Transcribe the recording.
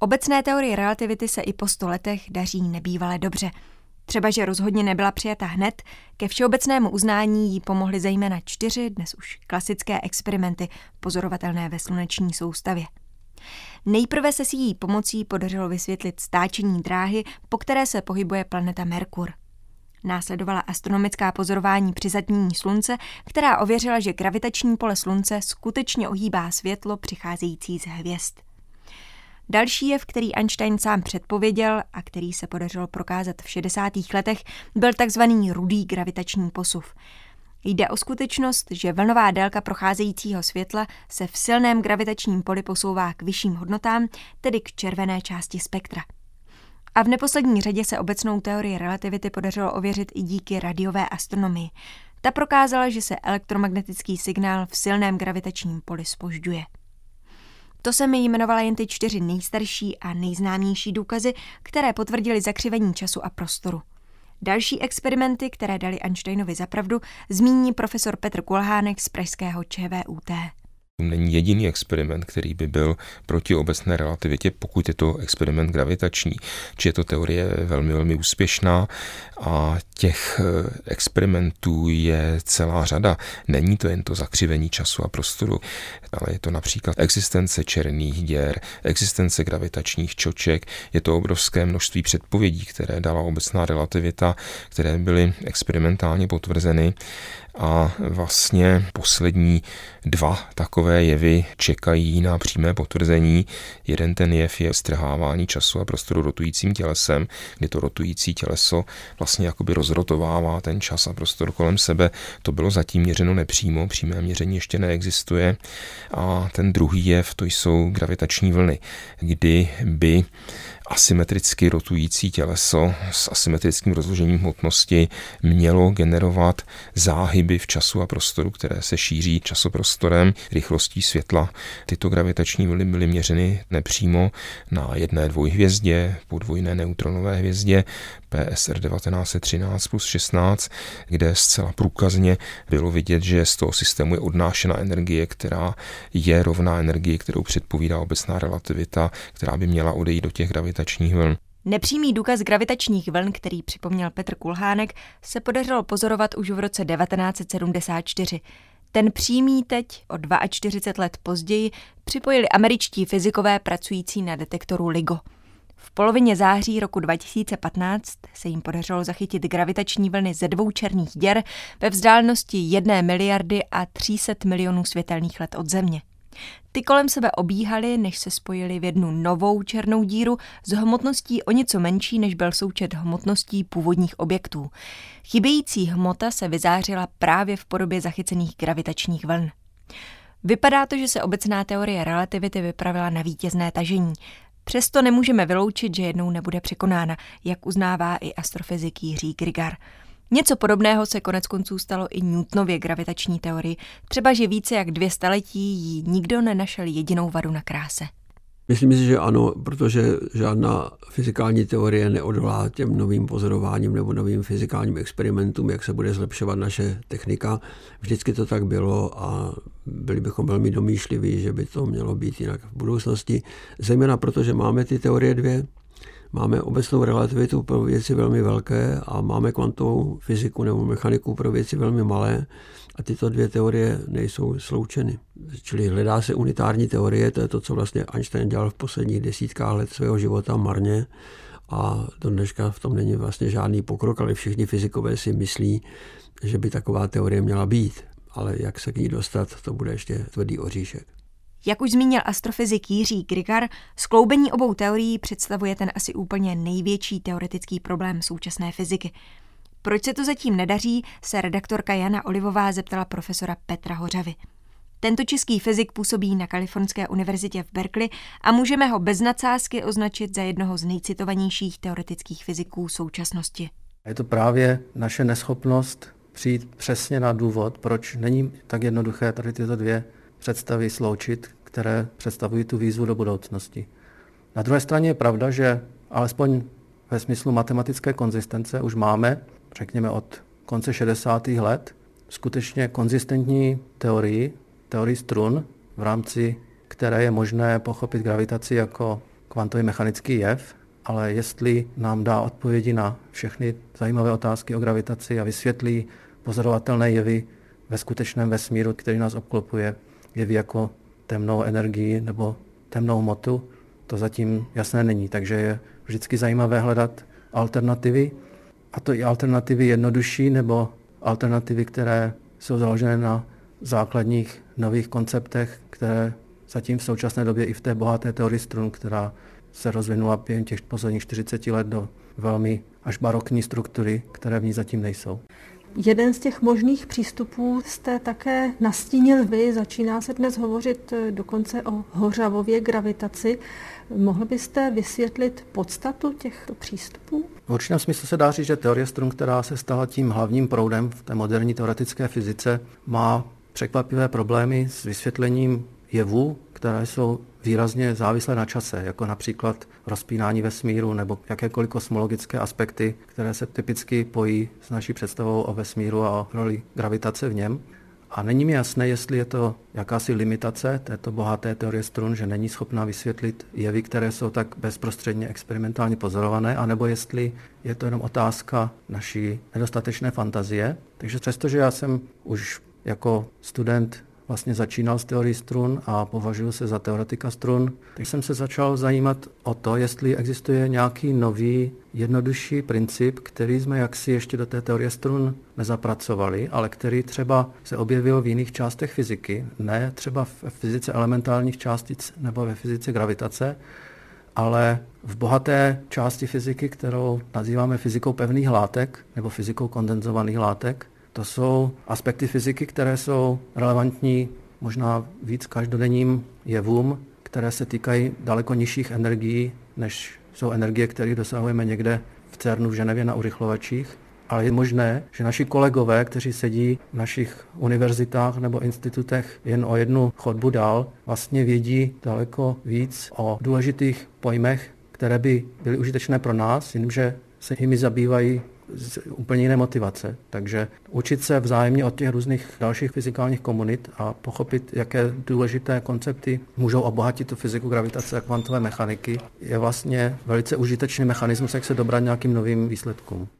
Obecné teorii relativity se i po 100 letech daří nebývale dobře. Třeba, že rozhodně nebyla přijata hned, ke všeobecnému uznání jí pomohly zejména 4 dnes už klasické experimenty pozorovatelné ve sluneční soustavě. Nejprve se s její pomocí podařilo vysvětlit stáčení dráhy, po které se pohybuje planeta Merkur. Následovala astronomická pozorování při zatmění slunce, která ověřila, že gravitační pole slunce skutečně ohýbá světlo přicházející z hvězd. Další jev, který Einstein sám předpověděl a který se podařilo prokázat v 60. letech, byl takzvaný rudý gravitační posuv. Jde o skutečnost, že vlnová délka procházejícího světla se v silném gravitačním poli posouvá k vyšším hodnotám, tedy k červené části spektra. A v neposlední řadě se obecnou teorii relativity podařilo ověřit i díky radiové astronomii. Ta prokázala, že se elektromagnetický signál v silném gravitačním poli zpožďuje. To se mi jmenovala jen ty 4 nejstarší a nejznámější důkazy, které potvrdily zakřivení času a prostoru. Další experimenty, které dali Einsteinovi za pravdu, zmíní profesor Petr Kulhánek z pražského ČVUT. Není jediný experiment, který by byl proti obecné relativitě, pokud je to experiment gravitační. Či je to teorie velmi, velmi úspěšná a těch experimentů je celá řada. Není to jen to zakřivení času a prostoru, ale je to například existence černých děr, existence gravitačních čoček, je to obrovské množství předpovědí, které dala obecná relativita, které byly experimentálně potvrzeny. A vlastně poslední 2 takové jevy čekají na přímé potvrzení. Jeden ten jev je strhávání času a prostoru rotujícím tělesem, kdy to rotující těleso vlastně jakoby rozrotovává ten čas a prostor kolem sebe. To bylo zatím měřeno nepřímo, přímé měření ještě neexistuje. A ten druhý jev, to jsou gravitační vlny, kdy by asymetricky rotující těleso s asymetrickým rozložením hmotnosti mělo generovat záhyby v času a prostoru, které se šíří časoprostorem rychlostí světla. Tyto gravitační vlny byly měřeny nepřímo na jedné dvojhvězdě, podvojné neutronové hvězdě PSR 1913+16, kde zcela průkazně bylo vidět, že z toho systému je odnášena energie, která je rovná energii, kterou předpovídá obecná relativita, která by měla odejít do těch gravitačních vln. Nepřímý důkaz gravitačních vln, který připomněl Petr Kulhánek, se podařilo pozorovat už v roce 1974. Ten přímý teď, o 42 let později, připojili američtí fyzikové pracující na detektoru LIGO. V polovině září roku 2015 se jim podařilo zachytit gravitační vlny ze 2 černých děr ve vzdálenosti 1 miliardy a 300 milionů světelných let od Země. Ty kolem sebe obíhaly, než se spojily v jednu novou černou díru s hmotností o něco menší, než byl součet hmotností původních objektů. Chybějící hmota se vyzářila právě v podobě zachycených gravitačních vln. Vypadá to, že se obecná teorie relativity vypravila na vítězné tažení. Přesto nemůžeme vyloučit, že jednou nebude překonána, jak uznává i astrofyzik Jiří Grigar. Něco podobného se koneckonců stalo i Newtonově gravitační teorii, třeba že více jak 2 staletí jí nikdo nenašel jedinou vadu na kráse. Myslím si, že ano, protože žádná fyzikální teorie neodolá těm novým pozorováním nebo novým fyzikálním experimentům, jak se bude zlepšovat naše technika. Vždycky to tak bylo a byli bychom velmi domýšliví, že by to mělo být jinak v budoucnosti. Zejména proto, že máme ty teorie 2. Máme obecnou relativitu pro věci velmi velké a máme kvantovou fyziku nebo mechaniku pro věci velmi malé a tyto 2 teorie nejsou sloučeny. Čili hledá se unitární teorie, to je to, co vlastně Einstein dělal v posledních desítkách let svého života marně a do dneška v tom není vlastně žádný pokrok, ale všichni fyzikové si myslí, že by taková teorie měla být. Ale jak se k ní dostat, to bude ještě tvrdý oříšek. Jak už zmínil astrofyzik Jiří Grigar, skloubení obou teorií představuje ten asi úplně největší teoretický problém současné fyziky. Proč se to zatím nedaří, se redaktorka Jana Olivová zeptala profesora Petra Hořavy. Tento český fyzik působí na Kalifornské univerzitě v Berkeley a můžeme ho bez nadsázky označit za jednoho z nejcitovanějších teoretických fyziků současnosti. Je to právě naše neschopnost přijít přesně na důvod, proč není tak jednoduché tady tyto 2 představy sloučit, které představují tu výzvu do budoucnosti. Na druhé straně je pravda, že alespoň ve smyslu matematické konzistence už máme, řekněme od konce 60. let, skutečně konzistentní teorii strun, v rámci které je možné pochopit gravitaci jako kvantový mechanický jev, ale jestli nám dá odpovědi na všechny zajímavé otázky o gravitaci a vysvětlí pozorovatelné jevy ve skutečném vesmíru, který nás obklopuje, jevy jako temnou energii nebo temnou hmotu, to zatím jasné není. Takže je vždycky zajímavé hledat alternativy, a to i alternativy jednodušší nebo alternativy, které jsou založené na základních nových konceptech, které zatím v současné době i v té bohaté teorii strun, která se rozvinula během těch posledních 40 let do velmi až barokní struktury, které v ní zatím nejsou. Jeden z těch možných přístupů jste také nastínil vy. Začíná se dnes hovořit dokonce o hořavově gravitaci. Mohl byste vysvětlit podstatu těchto přístupů? V určitém smyslu se dá říct, že teorie strun, která se stala tím hlavním proudem v té moderní teoretické fyzice, má překvapivé problémy s vysvětlením jevů, které jsou výrazně závislé na čase, jako například rozpínání vesmíru nebo jakékoliv kosmologické aspekty, které se typicky pojí s naší představou o vesmíru a o roli gravitace v něm. A není mi jasné, jestli je to jakási limitace této bohaté teorie strun, že není schopná vysvětlit jevy, které jsou tak bezprostředně experimentálně pozorované, anebo jestli je to jenom otázka naší nedostatečné fantazie. Takže přestože já jsem už jako student vlastně začínal s teorií strun a považuji se za teoretika strun, tak jsem se začal zajímat o to, jestli existuje nějaký nový, jednodušší princip, který jsme jaksi ještě do té teorie strun nezapracovali, ale který třeba se objevil v jiných částech fyziky, ne třeba v fyzice elementárních částic nebo ve fyzice gravitace, ale v bohaté části fyziky, kterou nazýváme fyzikou pevných látek nebo fyzikou kondenzovaných látek. To jsou aspekty fyziky, které jsou relevantní možná víc každodenním jevům, které se týkají daleko nižších energií, než jsou energie, které dosahujeme někde v CERNu v Ženevě na urychlovačích. Ale je možné, že naši kolegové, kteří sedí v našich univerzitách nebo institutech jen o jednu chodbu dál, vlastně vědí daleko víc o důležitých pojmech, které by byly užitečné pro nás, jenomže se jimi zabývají z úplně jiné motivace. Takže učit se vzájemně od těch různých dalších fyzikálních komunit a pochopit, jaké důležité koncepty můžou obohatit tu fyziku gravitace a kvantové mechaniky, je vlastně velice užitečný mechanismus, jak se dobrat nějakým novým výsledkům.